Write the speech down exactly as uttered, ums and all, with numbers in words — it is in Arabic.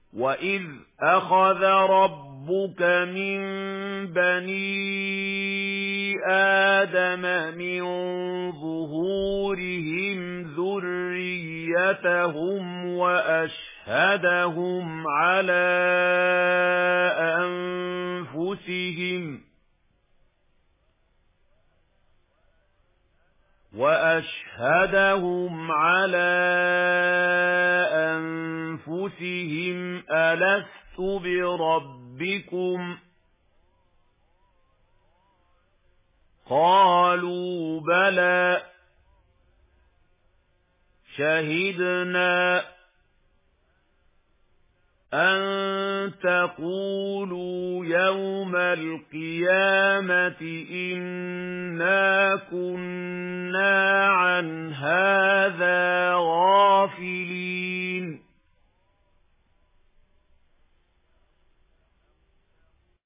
وَإِذْ أَخَذَ رَبُّكَ مِنْ بَنِي آدَمَ مِنْ ظُهُورِهِمْ ذُرِّيَّتَهُمْ وَأَشْهَدَهُمْ عَلَى أَنفُسِهِمْ وَأَشْهَدَهُمْ عَلَى أَنفُسِهِمْ أَلَسْتُ بِرَبِّكُمْ قَالُوا بَلَى شَهِدْنَا أَن تَقُولُوا يَوْمَ الْقِيَامَةِ إِنَّا كُنَّا عَنْ هَذَا غَافِلِينَ